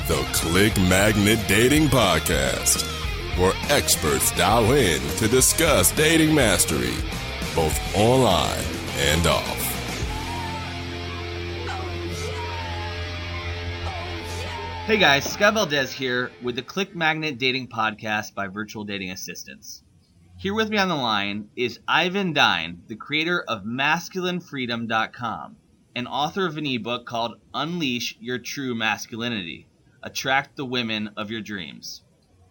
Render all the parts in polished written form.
the Click Magnet Dating Podcast, where experts dial in to discuss dating mastery, both online and off. Hey guys, Scott Valdez here with the Click Magnet Dating Podcast by Virtual Dating Assistants. Here with me on the line is Ivan Dine, the creator of MasculineFreedom.com, and author of an ebook called Unleash Your True Masculinity, Attract the Women of Your Dreams.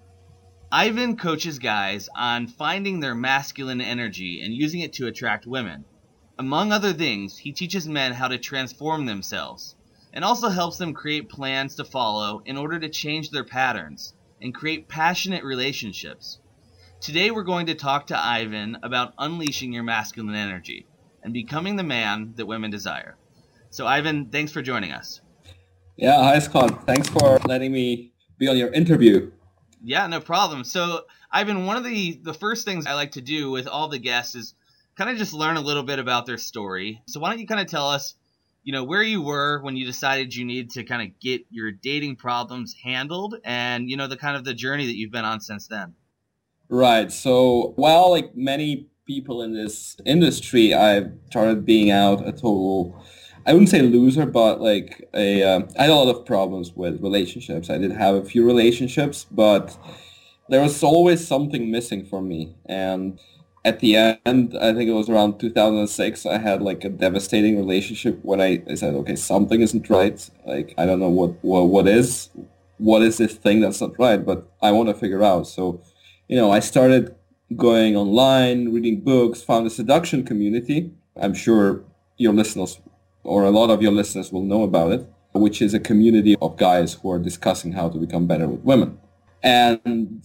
Ivan coaches guys on finding their masculine energy and using it to attract women. Among other things, he teaches men how to transform themselves, and also helps them create plans to follow in order to change their patterns and create passionate relationships. Today we're going to talk to Ivan about unleashing your masculine energy and becoming the man that women desire. So Ivan, thanks for joining us. Yeah, hi Scott. Thanks for letting me be on your interview. Yeah, no problem. So Ivan, one of the first things I like to do with all the guests is kind of just learn a little bit about their story. So why don't you kind of tell us, where you were when you decided you need to kind of get your dating problems handled and, the journey that you've been on since then. Right. So, like many people in this industry, I started being out a total, I wouldn't say loser, but I had a lot of problems with relationships. I did have a few relationships, but there was always something missing for me. And at the end, I think it was around 2006, I had a devastating relationship when I said, okay, something isn't right. I don't know what is this thing that's not right, but I want to figure out. So, I started going online, reading books, found a seduction community. I'm sure your listeners or a lot of your listeners will know about it, which is a community of guys who are discussing how to become better with women. And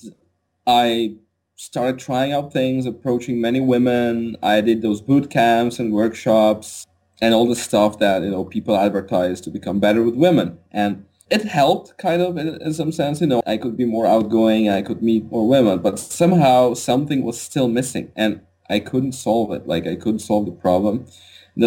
I started trying out things, approaching many women. I did those boot camps and workshops and all the stuff that, people advertise to become better with women. And it helped kind of in some sense, I could be more outgoing, I could meet more women, but somehow something was still missing and I couldn't solve it. I couldn't solve the problem. Then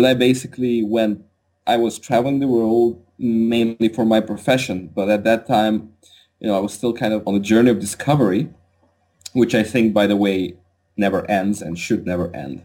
I was traveling the world mainly for my profession, but at that time, I was still kind of on a journey of discovery, which I think, by the way, never ends and should never end.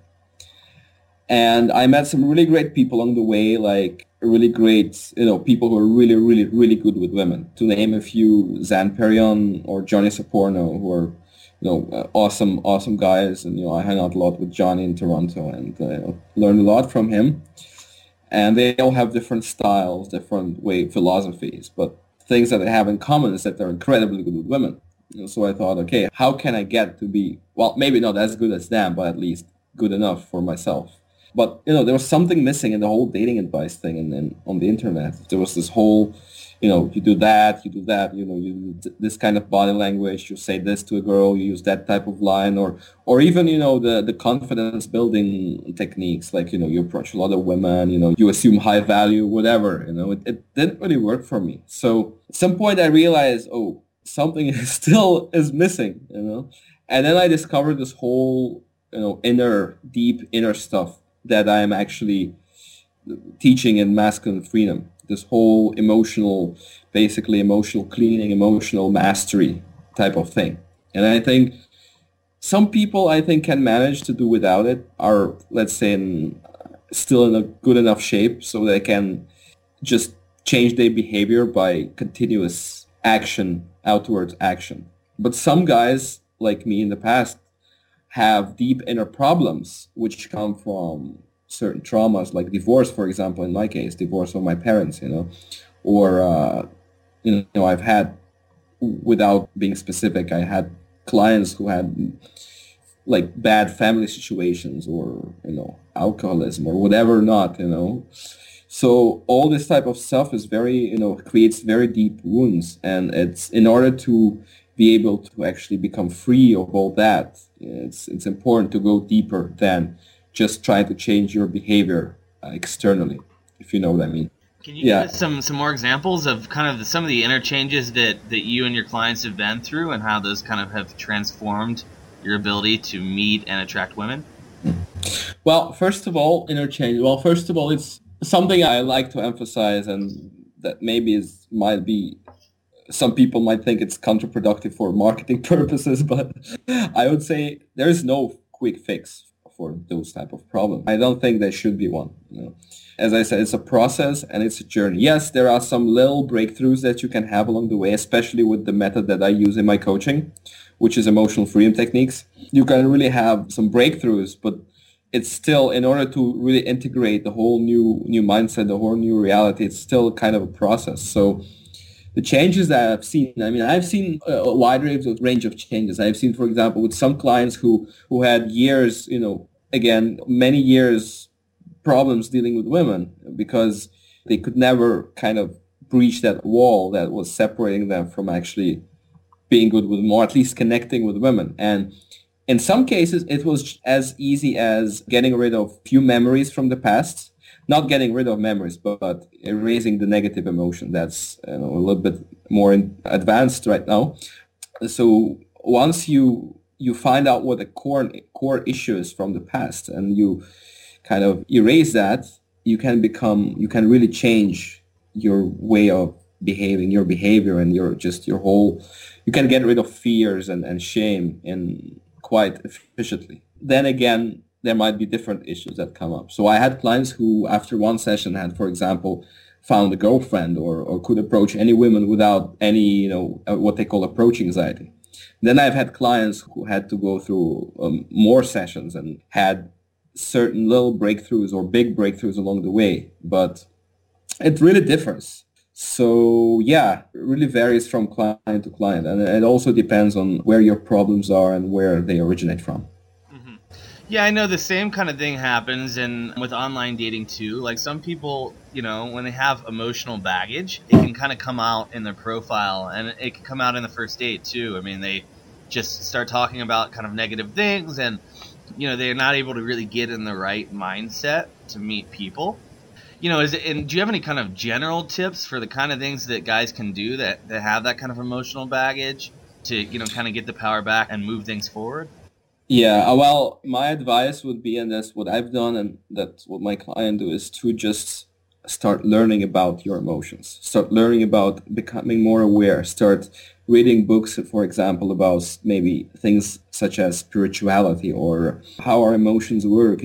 And I met some really great people along the way, really great, people who are really, really, really good with women. To name a few, Zan Perion or Johnny Saporno, who are, awesome guys. And, I hang out a lot with Johnny in Toronto and learned a lot from him. And they all have different styles, different philosophies. But things that they have in common is that they're incredibly good with women. So I thought, okay, how can I get to be, maybe not as good as them, but at least good enough for myself. But, there was something missing in the whole dating advice thing and on the internet. There was this whole, you do that, you do this kind of body language, you say this to a girl, you use that type of line, or even, the confidence building techniques, you approach a lot of women, you assume high value, whatever, it didn't really work for me. So at some point I realized, something is missing, and then I discovered this whole, deep inner stuff that I'm actually teaching in Masculine Freedom, this whole emotional cleaning, emotional mastery type of thing. And I think some people, can manage to do without it, are, let's say, still in a good enough shape so they can just change their behavior by continuous action, outwards action. But some guys, like me in the past, have deep inner problems which come from certain traumas, like divorce, for example, in my case, divorce from my parents, or, I've had, without being specific, I had clients who had bad family situations or, alcoholism or whatever not, So all this type of stuff is very, creates very deep wounds. And it's in order to be able to actually become free of all that, it's important to go deeper than just trying to change your behavior externally, if you know what I mean. Can you give us some more examples of kind of some of the interchanges that you and your clients have been through and how those kind of have transformed your ability to meet and attract women? Well, first of all, it's something I like to emphasize, and that maybe might be some people might think it's counterproductive for marketing purposes, but I would say there is no quick fix for those type of problems. I don't think there should be one. As I said, it's a process and it's a journey. Yes, there are some little breakthroughs that you can have along the way, especially with the method that I use in my coaching, which is emotional freedom techniques. You can really have some breakthroughs, but it's still, in order to really integrate the whole new mindset, the whole new reality, it's still kind of a process. So the changes that I've seen, I've seen a wide range of changes. I've seen, for example, with some clients who had years, many years problems dealing with women because they could never kind of breach that wall that was separating them from actually being good with more, at least connecting with women. And in some cases, it was as easy as getting rid of few memories from the past, not getting rid of memories, but erasing the negative emotion. That's a little bit more advanced right now. So once you find out what the core issue is from the past and you kind of erase that, you can really change your way of behaving, your behavior, and your whole, you can get rid of fears and shame in quite efficiently. Then again, there might be different issues that come up. So I had clients who, after one session, had, for example, found a girlfriend or could approach any women without any, what they call approach anxiety. Then I've had clients who had to go through more sessions and had certain little breakthroughs or big breakthroughs along the way, but it really differs. So yeah, it really varies from client to client, and it also depends on where your problems are and where they originate from. Mm-hmm. Yeah, I know the same kind of thing happens with online dating too. Like some people, when they have emotional baggage, it can kind of come out in their profile, and it can come out in the first date too. They just start talking about kind of negative things, and they're not able to really get in the right mindset to meet people. Do you have any kind of general tips for the kind of things that guys can do that have that kind of emotional baggage to, kind of get the power back and move things forward? Yeah, well, my advice would be, and that's what I've done, and that's what my client do, is to just start learning about your emotions. Start learning about becoming more aware. Start reading books, for example, about maybe things such as spirituality or how our emotions work,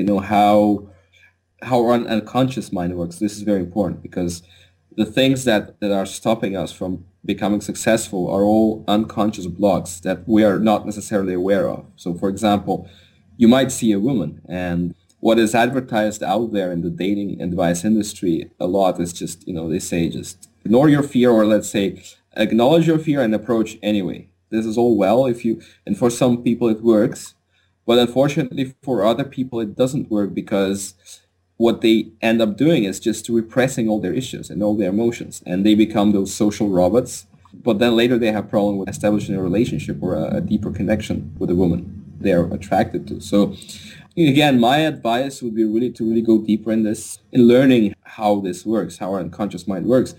how our unconscious mind works. This is very important because the things that are stopping us from becoming successful are all unconscious blocks that we are not necessarily aware of. So, for example, you might see a woman, and what is advertised out there in the dating advice industry a lot is just, they say just ignore your fear, or let's say acknowledge your fear and approach anyway. This is all well and for some people it works, but unfortunately for other people it doesn't work because what they end up doing is just repressing all their issues and all their emotions, and they become those social robots. But then later they have problem with establishing a relationship or a deeper connection with a woman they're attracted to. So again, my advice would be really to go deeper in this, in learning how this works, how our unconscious mind works,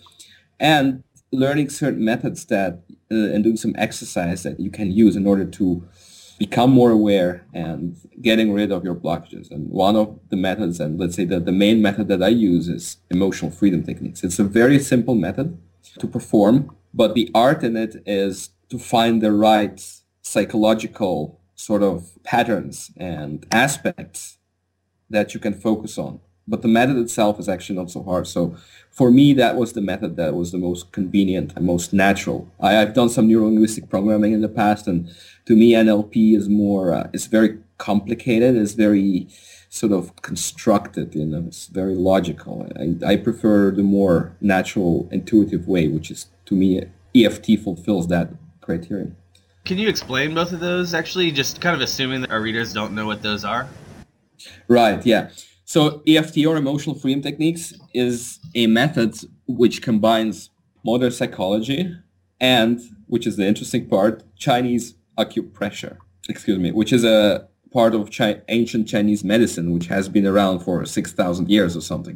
and learning certain methods that and doing some exercise that you can use in order to become more aware and getting rid of your blockages. And one of the methods, and let's say that the main method that I use, is emotional freedom techniques. It's a very simple method to perform, but the art in it is to find the right psychological sort of patterns and aspects that you can focus on. But the method itself is actually not so hard. So for me, that was the method that was the most convenient and most natural. I've done some neurolinguistic programming in the past, and to me, NLP is more, it's very complicated. It's very sort of constructed, it's very logical. I prefer the more natural, intuitive way, which is, to me, EFT fulfills that criterion. Can you explain both of those, actually, just kind of assuming that our readers don't know what those are? Right, yeah. So EFT, or emotional freedom techniques, is a method which combines modern psychology and, which is the interesting part, Chinese acupressure, which is a part of ancient Chinese medicine, which has been around for 6,000 years or something,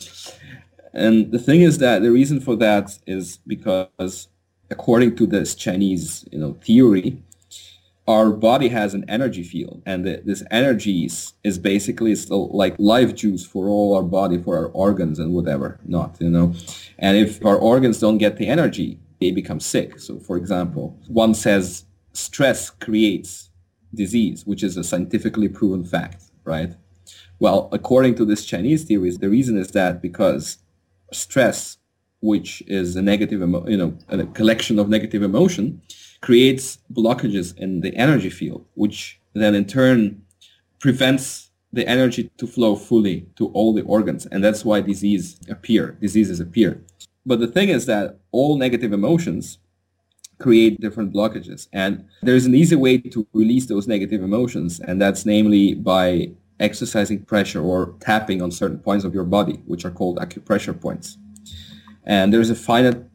And the thing is that the reason for that is because, according to this Chinese, theory, our body has an energy field, and this energy is basically like life juice for all our body, for our organs and whatever not, And if our organs don't get the energy, they become sick. So for example, one says stress creates disease, which is a scientifically proven fact, right? Well, according to this Chinese theory, the reason is that because stress, which is a negative, a collection of negative emotion, creates blockages in the energy field, which then in turn prevents the energy to flow fully to all the organs. And that's why diseases appear. But the thing is that all negative emotions create different blockages. And there's an easy way to release those negative emotions, and that's namely by exercising pressure or tapping on certain points of your body, which are called acupressure points. And there's a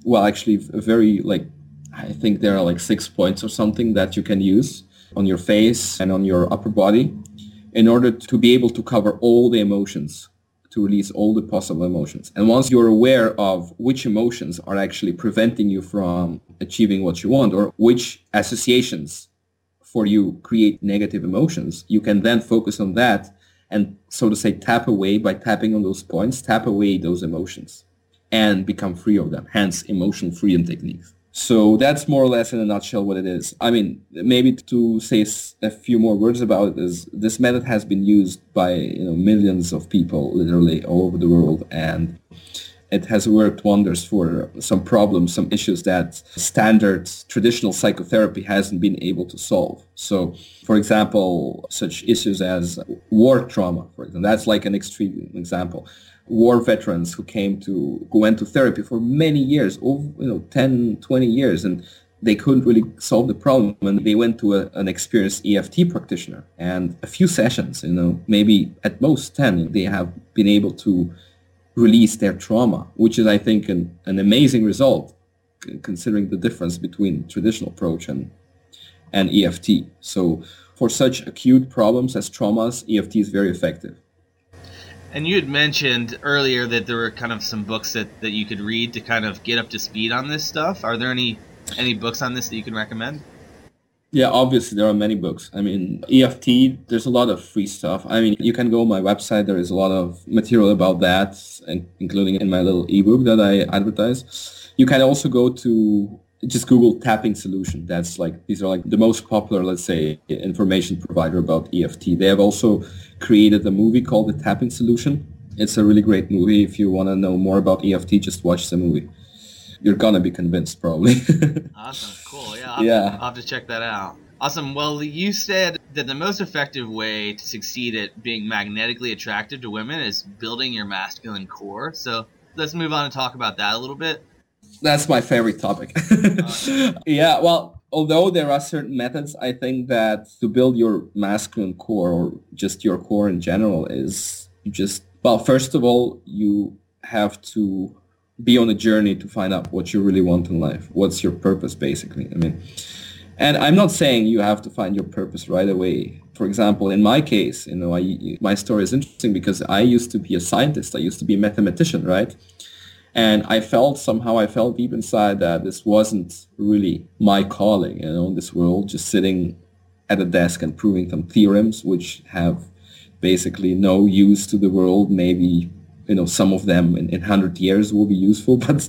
I think there are 6 points or something that you can use on your face and on your upper body in order to be able to cover all the emotions, to release all the possible emotions. And once you're aware of which emotions are actually preventing you from achieving what you want, or which associations for you create negative emotions, you can then focus on that and, so to say, by tapping on those points, tap away those emotions and become free of them, hence emotion freedom techniques. So that's more or less in a nutshell what it is. I mean, maybe to say a few more words about it is this method has been used by millions of people literally all over the world, and it has worked wonders for some problems, some issues that standard traditional psychotherapy hasn't been able to solve. So, for example, such issues as war trauma, for example, that's like an extreme example. War veterans who went to therapy for many years, 10, 20 years, and they couldn't really solve the problem. And they went to an experienced EFT practitioner, and a few sessions, maybe at most 10, they have been able to release their trauma, which is, I think, an amazing result, considering the difference between traditional approach and EFT. So for such acute problems as traumas, EFT is very effective. And you had mentioned earlier that there were kind of some books that you could read to kind of get up to speed on this stuff. Are there any books on this that you can recommend? Yeah, obviously there are many books. I mean, EFT, there's a lot of free stuff. I mean, you can go on my website. There is a lot of material about that, including in my little ebook that I advertise. You can also go to just Google tapping solution. These are the most popular, let's say, information provider about EFT. They have also created a movie called The Tapping Solution. It's a really great movie. If you want to know more about EFT, just watch the movie. You're gonna be convinced, probably. Awesome, cool. I'll have to check that out. Awesome. Well, you said that the most effective way to succeed at being magnetically attractive to women is building your masculine core. So let's move on and talk about that a little bit. That's my favorite topic. Yeah, well, although there are certain methods, I think that to build your masculine core, or just your core in general, is first of all, you have to be on a journey to find out what you really want in life. What's your purpose, basically? I mean, and I'm not saying you have to find your purpose right away. For example, in my case, my story is interesting because I used to be a scientist. I used to be a mathematician, right? And I felt deep inside that this wasn't really my calling, in this world, just sitting at a desk and proving some theorems which have basically no use to the world. Maybe some of them in 100 years will be useful, but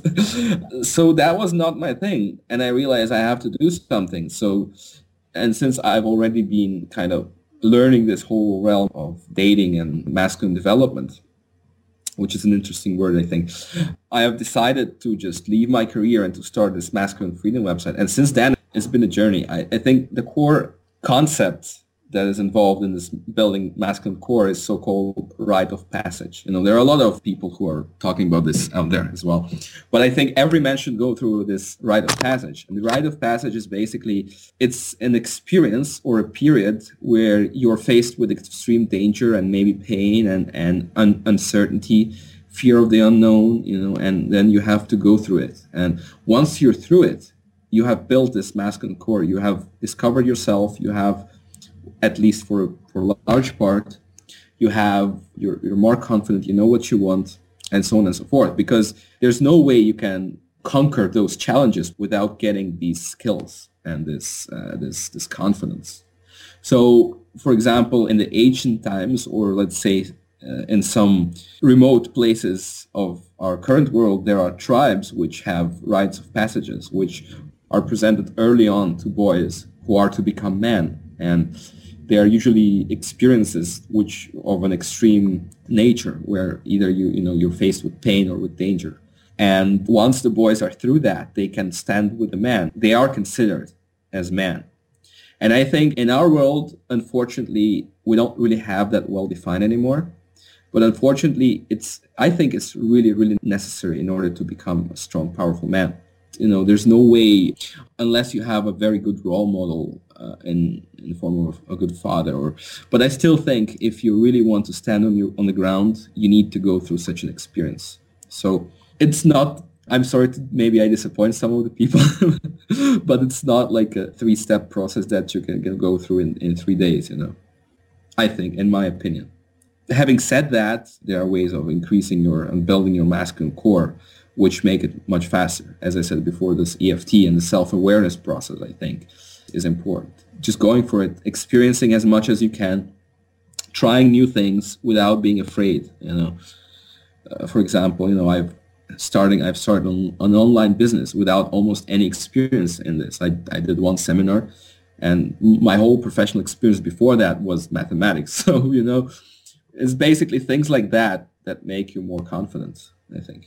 so that was not my thing. And I realized I have to do something. So, and since I've already been kind of learning this whole realm of dating and masculine development, which is an interesting word, I think, I have decided to just leave my career and to start this Masculine Freedom website. And since then, it's been a journey. I think the core concept that is involved in this building masculine core is so-called rite of passage. There are a lot of people who are talking about this out there as well. But I think every man should go through this rite of passage. And the rite of passage is basically, it's an experience or a period where you're faced with extreme danger and maybe pain and uncertainty, fear of the unknown, and then you have to go through it. And once you're through it, you have built this masculine core. You have discovered yourself. You have, at least for a large part, you're more confident, you know what you want, and so on and so forth. Because there's no way you can conquer those challenges without getting these skills and this confidence. So, for example, in the ancient times, or let's say in some remote places of our current world, there are tribes which have rites of passages, which are presented early on to boys who are to become men. And they are usually experiences which of an extreme nature, where either you're faced with pain or with danger. And once the boys are through that, they can stand with the man. They are considered as men. And I think in our world, unfortunately, we don't really have that well defined anymore. But unfortunately, I think it's really, really necessary in order to become a strong, powerful man. There's no way, unless you have a very good role model in the form of a good father. But I still think if you really want to stand on the ground, you need to go through such an experience. So it's not, I'm sorry, maybe I disappoint some of the people, but it's not like a 3-step process that you can go through in 3 days, I think, in my opinion. Having said that, there are ways of increasing and building your masculine core, which make it much faster. As I said before, this EFT and the self-awareness process, I think, is important. Just going for it, experiencing as much as you can, trying new things without being afraid. For example, I've started an online business without almost any experience in this. I did one seminar, and my whole professional experience before that was mathematics. So, it's basically things like that make you more confident, I think.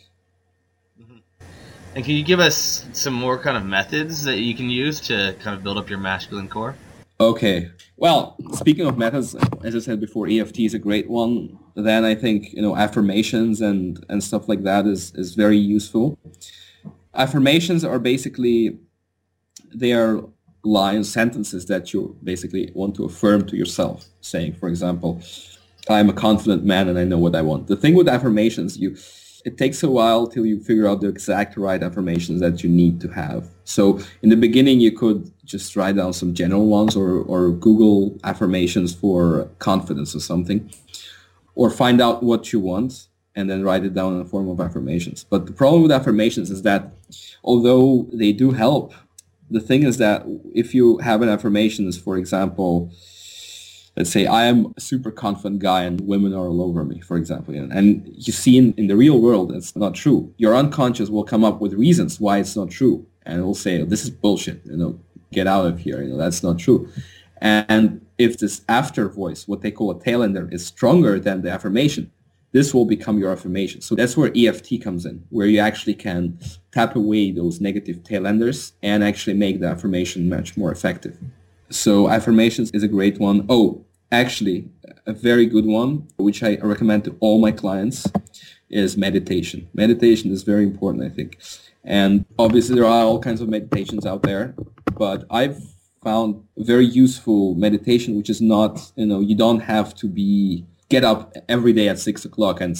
And can you give us some more kind of methods that you can use to kind of build up your masculine core? Okay. Well, speaking of methods, as I said before, EFT is a great one. Then I think, affirmations and stuff like that is very useful. Affirmations are basically, they are sentences that you basically want to affirm to yourself, saying, for example, I'm a confident man and I know what I want. The thing with affirmations, it takes a while till you figure out the exact right affirmations that you need to have. So in the beginning, you could just write down some general ones or Google affirmations for confidence or something, or find out what you want and then write it down in the form of affirmations. But the problem with affirmations is that although they do help, the thing is that if you have an affirmations, for example, let's say I am a super confident guy and women are all over me, for example, and you see in the real world it's not true. Your unconscious will come up with reasons why it's not true, and it will say, this is bullshit, get out of here, that's not true. And if this after voice, what they call a tail ender, is stronger than the affirmation, this will become your affirmation. So that's where EFT comes in, where you actually can tap away those negative tail enders and actually make the affirmation much more effective. So affirmations is a great one. Oh, actually, a very good one, which I recommend to all my clients, is meditation. Meditation is very important, I think. And obviously there are all kinds of meditations out there, but I've found a very useful meditation, which is not, you don't have to get up every day at 6 o'clock and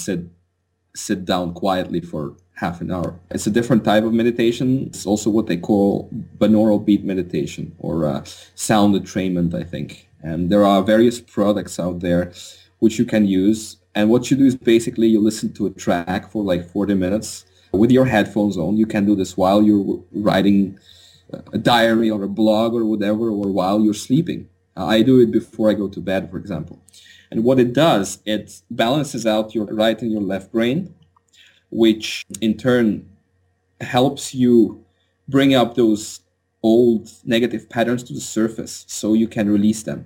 sit down quietly for half an hour. It's a different type of meditation. It's also what they call binaural beat meditation or sound entrainment, I think. And there are various products out there which you can use. And what you do is basically you listen to a track for like 40 minutes with your headphones on. You can do this while you're writing a diary or a blog or whatever, or while you're sleeping. I do it before I go to bed, for example. And what it does, it balances out your right and your left brain, which in turn helps you bring up those old negative patterns to the surface so you can release them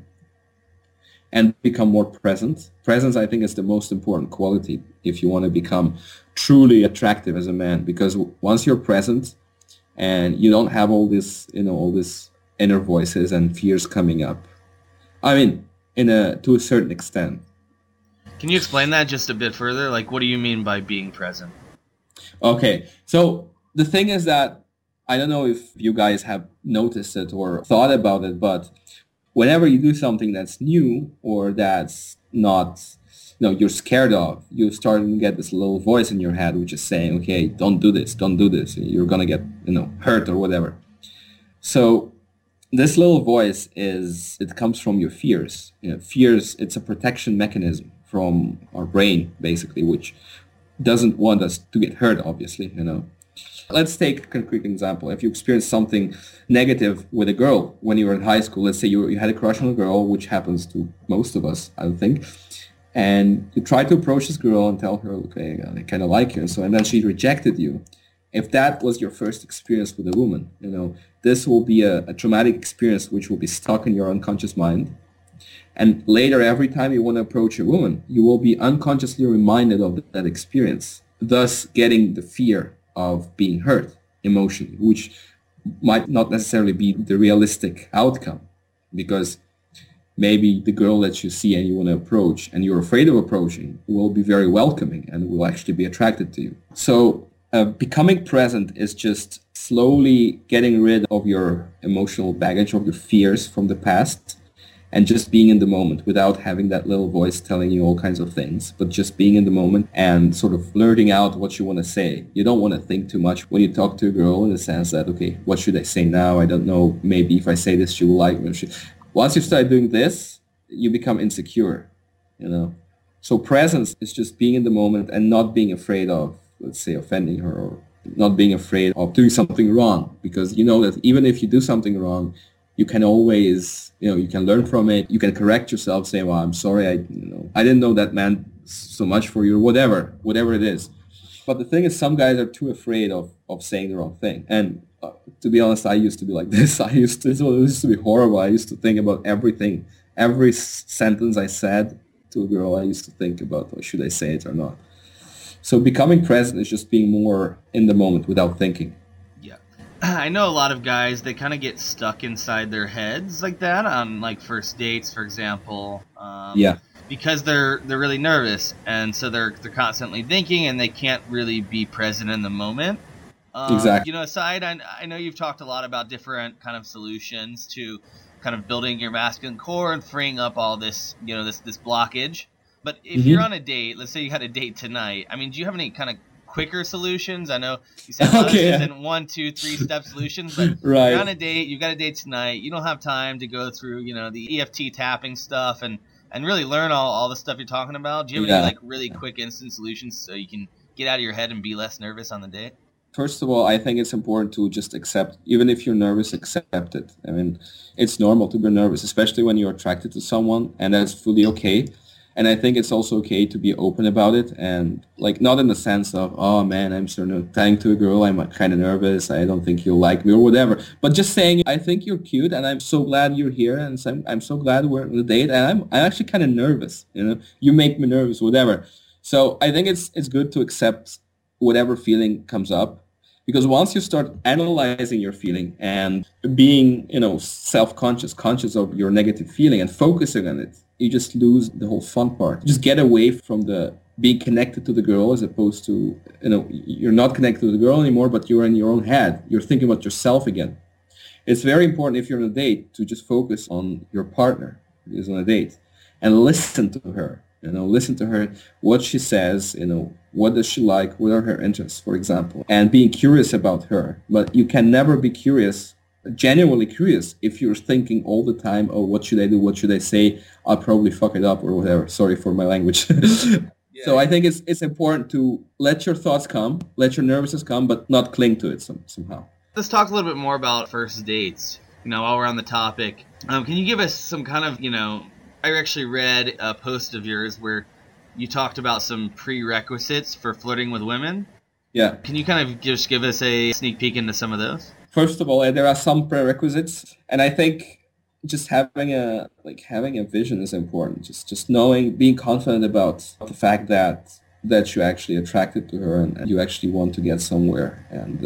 and become more present. Presence, I think, is the most important quality if you want to become truly attractive as a man, because once you're present and you don't have all this inner voices and fears coming up, I mean, to a certain extent. Can you explain that just a bit further? Like, what do you mean by being present? Okay, so the thing is that I don't know if you guys have noticed it or thought about it, but whenever you do something that's new or that's not, you're scared of, you start to get this little voice in your head which is saying, okay, don't do this, you're going to get, hurt or whatever. So this little voice it comes from your fears. Fears, it's a protection mechanism from our brain, basically, which doesn't want us to get hurt, obviously, Let's take a concrete example. If you experience something negative with a girl when you were in high school, let's say you had a crush on a girl, which happens to most of us, I think, and you try to approach this girl and tell her, okay, I kind of like you, and then she rejected you. If that was your first experience with a woman, this will be a traumatic experience which will be stuck in your unconscious mind. And later, every time you want to approach a woman, you will be unconsciously reminded of that experience, thus getting the fear of being hurt emotionally, which might not necessarily be the realistic outcome, because maybe the girl that you see and you want to approach and you're afraid of approaching will be very welcoming and will actually be attracted to you. So becoming present is just slowly getting rid of your emotional baggage, of your fears from the past, and just being in the moment without having that little voice telling you all kinds of things, but just being in the moment and sort of blurting out what you want to say. You don't want to think too much when you talk to a girl, in the sense that, okay, what should I say now? I don't know. Maybe if I say this, she will like me. Once you start doing this, you become insecure, So presence is just being in the moment and not being afraid of, let's say, offending her, or not being afraid of doing something wrong, because you know that even if you do something wrong, you can always, you can learn from it. You can correct yourself, say, well, I'm sorry, I didn't know that meant so much for you, or whatever it is. But the thing is, some guys are too afraid of saying the wrong thing. And to be honest, I used to be like this. It used to be horrible. I used to think about everything. Every sentence I said to a girl, I used to think about, should I say it or not? So becoming present is just being more in the moment without thinking. Yeah. I know a lot of guys, they kind of get stuck inside their heads like that on like first dates, for example. Yeah. Because they're really nervous, and so they're constantly thinking, and they can't really be present in the moment. Exactly. Aside, I know you've talked a lot about different kind of solutions to kind of building your masculine core and freeing up all this, this blockage. But if you're on a date, let's say you had a date tonight, do you have any kind of quicker solutions? I know you said a lot of this isn't 1, 2, 3-step solutions, but right. You're on a date, you've got a date tonight, you don't have time to go through, the EFT tapping stuff and really learn all the stuff you're talking about. Do you have any really quick instant solutions so you can get out of your head and be less nervous on the date? First of all, I think it's important to just accept, even if you're nervous, accept it. It's normal to be nervous, especially when you're attracted to someone, and that's fully okay. And I think it's also okay to be open about it, and not in the sense of, oh man, I'm sort of talking to a girl, I'm kind of nervous, I don't think you'll like me or whatever. But just saying, I think you're cute, and I'm so glad you're here, and I'm so glad we're on the date, and I'm actually kind of nervous. You make me nervous, whatever. So I think it's good to accept whatever feeling comes up. Because once you start analyzing your feeling and being, self-conscious, conscious of your negative feeling and focusing on it, you just lose the whole fun part. Just get away from the being connected to the girl, as opposed to, you're not connected to the girl anymore, but you're in your own head. You're thinking about yourself again. It's very important, if you're on a date, to just focus on your partner who is on a date and listen to her. Listen to her, what she says, what does she like, what are her interests, for example, and being curious about her. But you can never be genuinely curious, if you're thinking all the time, oh, what should I do, what should I say, I'll probably fuck it up or whatever. Sorry for my language. Yeah. So I think it's important to let your thoughts come, let your nervousness come, but not cling to it somehow. Let's talk a little bit more about first dates, while we're on the topic. Can you give us some kind of, I actually read a post of yours where you talked about some prerequisites for flirting with women. Yeah. Can you kind of just give us a sneak peek into some of those? First of all, there are some prerequisites, and I think just having a vision is important. Just knowing, being confident about the fact that you're actually attracted to her and you actually want to get somewhere.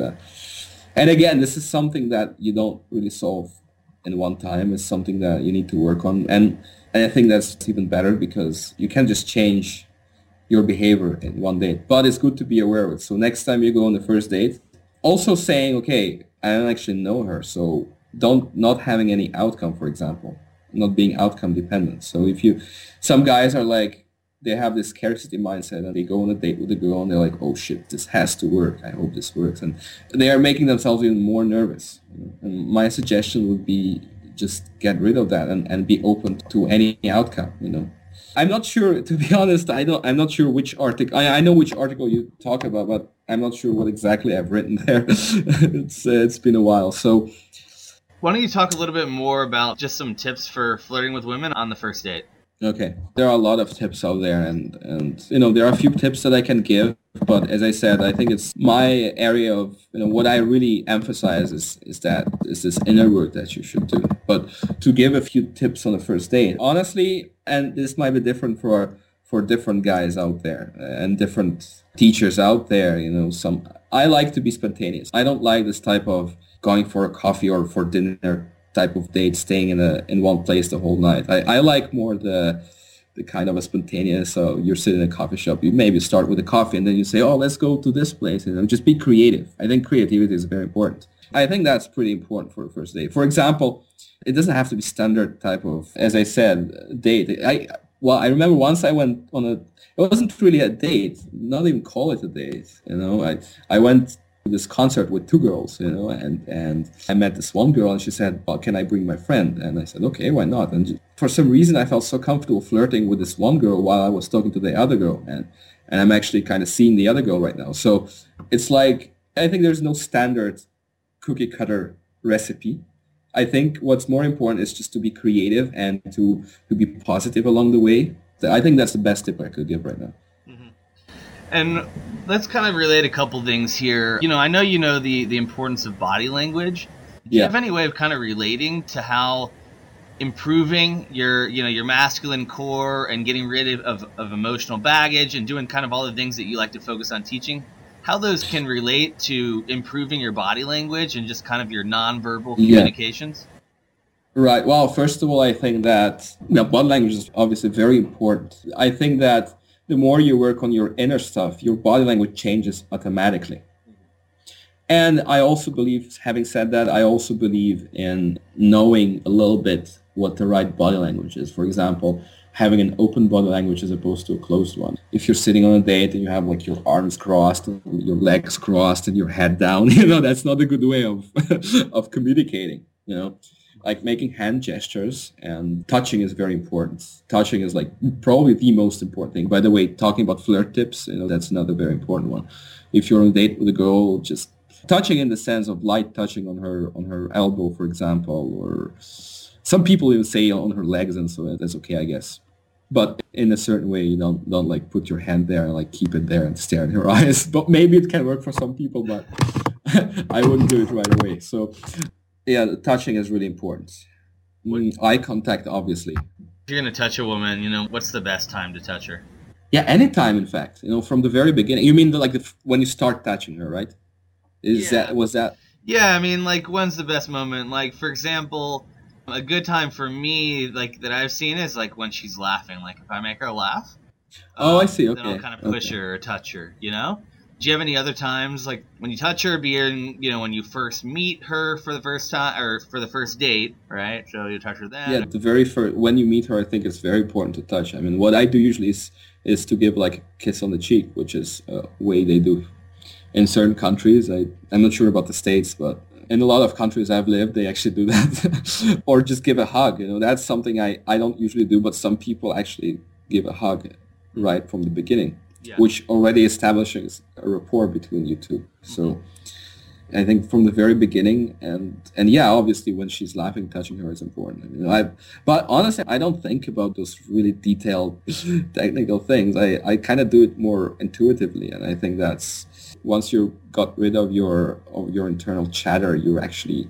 And again, this is something that you don't really solve in one time. It's something that you need to work on, and I think that's even better, because you can't just change your behavior in one date. But it's good to be aware of it. So next time you go on the first date, also saying, okay, I don't actually know her, so not having any outcome, for example, not being outcome dependent. So some guys are like, they have this scarcity mindset, and they go on a date with a girl and they're like, oh shit, this has to work. I hope this works. And they are making themselves even more nervous. And my suggestion would be, just get rid of that and be open to any outcome. I'm not sure, to be honest. I'm not sure which article. I know which article you talk about, but I'm not sure what exactly I've written there. It's been a while. So why don't you talk a little bit more about just some tips for flirting with women on the first date? Okay. There are a lot of tips out there and there are a few tips that I can give, but as I said, I think it's my area of, what I really emphasize is this inner work that you should do. But to give a few tips on the first date, honestly, and this might be different for different guys out there and different teachers out there, I like to be spontaneous. I don't like this type of going for a coffee or for dinner type of date, staying in one place the whole night. I like more the kind of a spontaneous. So you're sitting in a coffee shop, you maybe start with a coffee and then you say, oh, let's go to this place, just be creative. I think creativity is very important. I think that's pretty important for a first date. For example, it doesn't have to be standard type of, as I said, date. I remember once I went on it wasn't really a date, not even call it a date. I went this concert with two girls, and I met this one girl and she said, well, can I bring my friend? And I said, okay, why not? And for some reason I felt so comfortable flirting with this one girl while I was talking to the other girl, and I'm actually kind of seeing the other girl right now. So it's like, I think there's no standard cookie cutter recipe. I think what's more important is just to be creative and to be positive along the way. I think that's the best tip I could give right now. And let's kind of relate a couple things here. I know the importance of body language. Do you have any way of kind of relating to how improving your masculine core and getting rid of emotional baggage and doing kind of all the things that you like to focus on teaching, how those can relate to improving your body language and just kind of your nonverbal communications? Right. Well, first of all, I think that body language is obviously very important. I think that the more you work on your inner stuff, your body language changes automatically. And I also believe, having said that, I also believe in knowing a little bit what the right body language is. For example, having an open body language as opposed to a closed one. If you're sitting on a date and you have like your arms crossed, your legs crossed, and your head down, that's not a good way of of communicating, Like making hand gestures and touching is very important. Touching is like probably the most important thing. By the way, talking about flirt tips, that's another very important one. If you're on a date with a girl, just touching in the sense of light touching on her elbow, for example, or some people even say on her legs, and so that's okay, I guess. But in a certain way, you don't like put your hand there and like keep it there and stare in her eyes. But maybe it can work for some people, but I wouldn't do it right away. So yeah, the touching is really important. Eye contact, obviously. If you're going to touch a woman, what's the best time to touch her? Yeah, anytime, in fact. From the very beginning. You mean when you start touching her, right? Was that? Yeah, I mean, like, when's the best moment? Like, for example, a good time for me, like, that I've seen is, like, when she's laughing. Like, if I make her laugh. I see, okay. Then I'll kind of push her or touch her, Do you have any other times, like when you touch her, when you first meet her for the first time or for the first date, right? So you touch her then. Yeah, the very first, when you meet her, I think it's very important to touch. I mean, what I do usually is to give like a kiss on the cheek, which is a way they do in certain countries. I'm not sure about the States, but in a lot of countries I've lived, they actually do that. Or just give a hug. That's something I don't usually do, but some people actually give a hug right from the beginning. Yeah. Which already establishes a rapport between you two. So I think from the very beginning, and yeah, obviously when she's laughing, touching her is important. But honestly, I don't think about those really detailed technical things. I kind of do it more intuitively, and I think that's once you got rid of your internal chatter, you're actually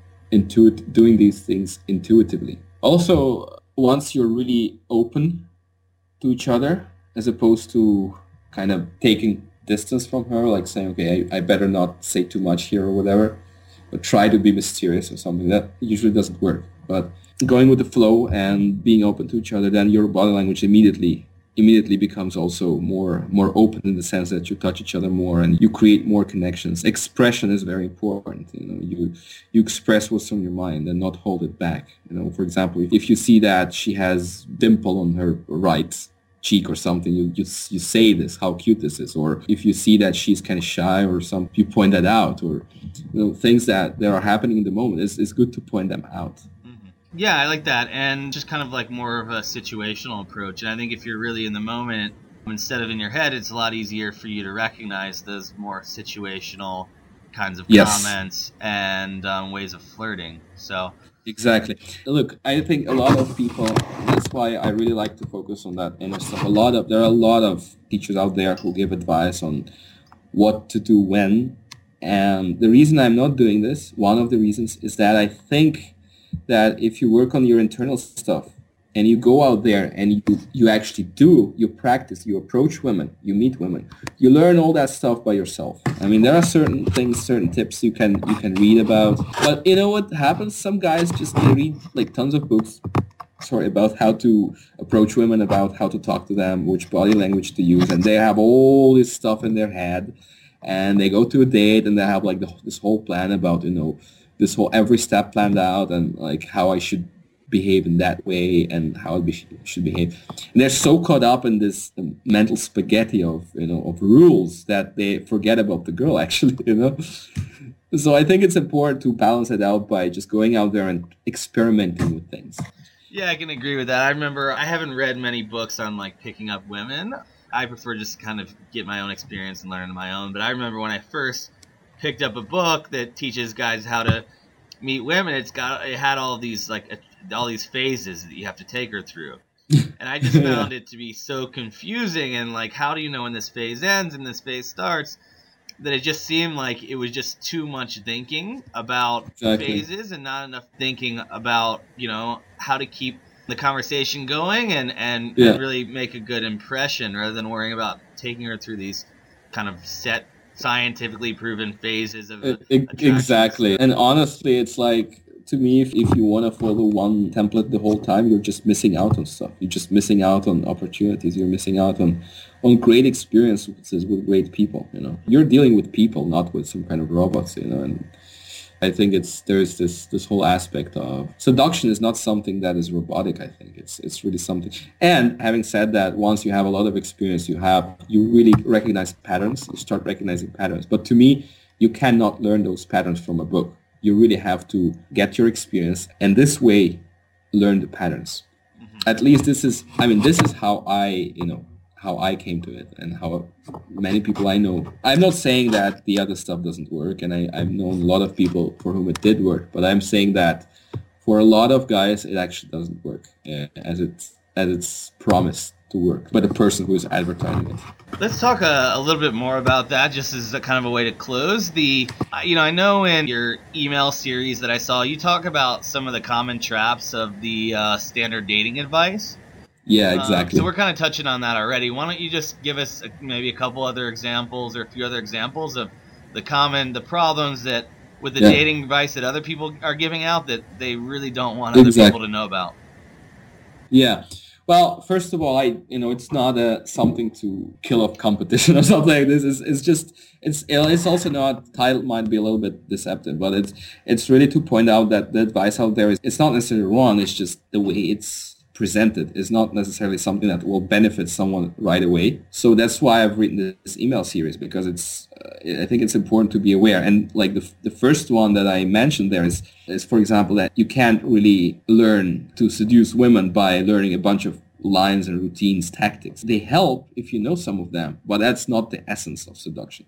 doing these things intuitively. Also, once you're really open to each other, as opposed to kind of taking distance from her, like saying, okay, I better not say too much here or whatever, but try to be mysterious or something. That usually doesn't work. But going with the flow and being open to each other, then your body language immediately becomes also more open in the sense that you touch each other more and you create more connections. Expression is very important. You express what's on your mind and not hold it back. For example, if you see that she has dimple on her right cheek or something, you say this, how cute this is. Or if you see that she's kind of shy or something, you point that out. Or things that are happening in the moment, it's good to point them out. Mm-hmm. Yeah, I like that. And just kind of like more of a situational approach. And I think if you're really in the moment, instead of in your head, it's a lot easier for you to recognize those more situational kinds of Yes. comments and ways of flirting. So Exactly. Look, I think a lot of people, that's why I really like to focus on that inner stuff. There are a lot of teachers out there who give advice on what to do when. And the reason I'm not doing this, one of the reasons, is that I think that if you work on your internal stuff and you go out there and you actually you practice, you approach women, you meet women, you learn all that stuff by yourself. I mean, there are certain things, certain tips you can read about. But you know what happens? Some guys they read like tons of books about how to approach women, about how to talk to them, which body language to use, and they have all this stuff in their head, and they go to a date and they have like this whole plan about, this whole every step planned out and like how I should behave in that way and how I should behave. And they're so caught up in this mental spaghetti of rules that they forget about the girl actually, So I think it's important to balance it out by just going out there and experimenting with things. yeah, I can agree with that. I remember I haven't read many books on like picking up women. I prefer just to kind of get my own experience and learn on my own. But I remember when I first picked up a book that teaches guys how to meet women, it had all these phases that you have to take her through. And I just found it to be so confusing, and like, how do you know when this phase ends and this phase starts? That it just seemed like it was just too much thinking about phases and not enough thinking about, how to keep the conversation going and really make a good impression, rather than worrying about taking her through these kind of set scientifically proven phases of exactly. And honestly, it's like, to me, if you want to follow one template the whole time, you're just missing out on stuff. You're just missing out on opportunities. You're missing out on great experiences with great people. You're dealing with people, not with some kind of robots. And I think there's this whole aspect of seduction is not something that is robotic. I think it's really something. And having said that, once you have a lot of experience, you really recognize patterns. You start recognizing patterns. But to me, you cannot learn those patterns from a book. You really have to get your experience, and this way, learn the patterns. Mm-hmm. At least this is how I came to it, and how many people I know. I'm not saying that the other stuff doesn't work, and I've known a lot of people for whom it did work, but I'm saying that for a lot of guys, it actually doesn't work as it's promised to work by the person who is advertising it. Let's talk a little bit more about that, just as a kind of a way to close. I know in your email series that I saw, you talk about some of the common traps of the standard dating advice. Yeah, exactly. So we're kind of touching on that already. Why don't you just give us maybe a couple other examples or a few other examples of the problems that with the dating advice that other people are giving out that they really don't want other people to know about? Yeah. Well, first of all, it's not something to kill off competition or something like this. It's also not, title might be a little bit deceptive, but it's really to point out that the advice out there it's not necessarily wrong. It's just the way it's presented is not necessarily something that will benefit someone right away. So that's why I've written this email series, because I think it's important to be aware. And like the first one that I mentioned there is for example, that you can't really learn to seduce women by learning a bunch of lines and routines, tactics. They help if you know some of them, but that's not the essence of seduction.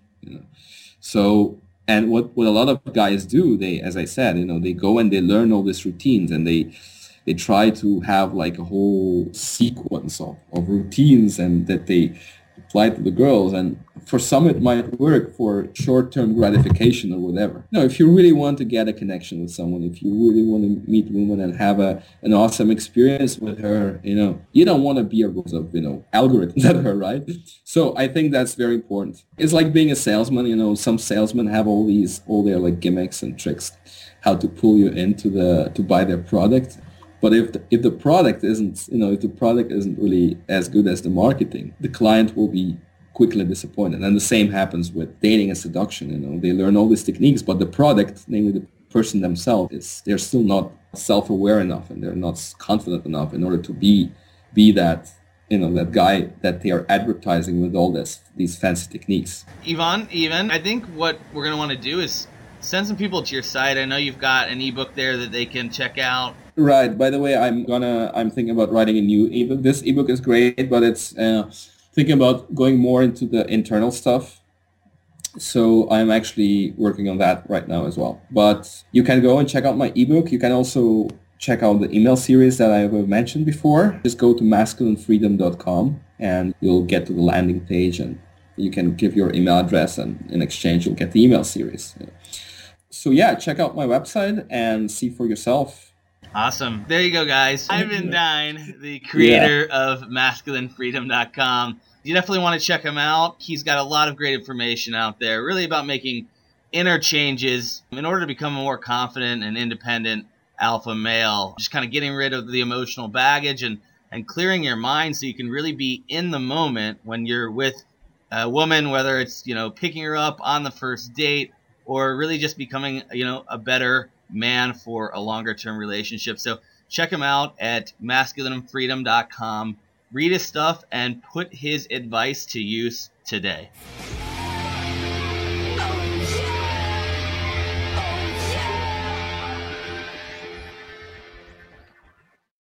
So, and what a lot of guys do, they, as I said, they go and they learn all these routines, and they try to have like a whole sequence of routines and that they apply to the girls. And for some, it might work for short-term gratification or whatever. If you really want to get a connection with someone, if you really want to meet women and have an awesome experience with her, you don't want to be a rose of, algorithms at her, right? So I think that's very important. It's like being a salesman. Some salesmen have all their like gimmicks and tricks, how to pull you into to buy their product. But if the product isn't really as good as the marketing, the client will be quickly disappointed. And the same happens with dating and seduction. They learn all these techniques, but the product, namely the person themselves, they're still not self-aware enough, and they're not confident enough in order to be that that guy that they are advertising with all these fancy techniques. Ivan, I think what we're going to want to do is send some people to your site. I know you've got an ebook there that they can check out. Right. By the way, I'm thinking about writing a new ebook. This ebook is great, but it's thinking about going more into the internal stuff. So I'm actually working on that right now as well. But you can go and check out my ebook. You can also check out the email series that I have mentioned before. Just go to masculinefreedom.com and you'll get to the landing page and you can give your email address and in exchange you'll get the email series. So yeah, check out my website and see for yourself. Awesome. There you go, guys. Ivan Dine, the creator of masculinefreedom.com. You definitely want to check him out. He's got a lot of great information out there, really about making inner changes in order to become a more confident and independent alpha male. Just kind of getting rid of the emotional baggage and clearing your mind so you can really be in the moment when you're with a woman, whether it's, picking her up on the first date or really just becoming, a better man for a longer term relationship. So check him out at masculinefreedom.com. Read his stuff and put his advice to use today.